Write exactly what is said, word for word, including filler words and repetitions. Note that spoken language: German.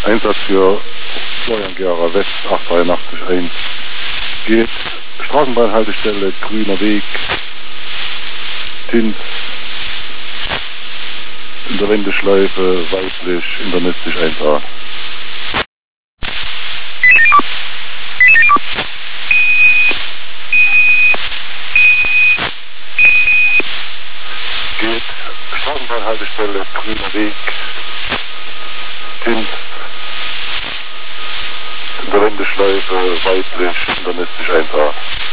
Einsatz für Florian Gera West acht drei acht eins geht. Straßenbahnhaltestelle, grüner Weg, Tins, in der Wendeschleife, weiblich, internistisch eins a. Geht, Straßenbahnhaltestelle, grüner Weg, Tins, in der Wendeschleife, weiblich, internistisch eins a.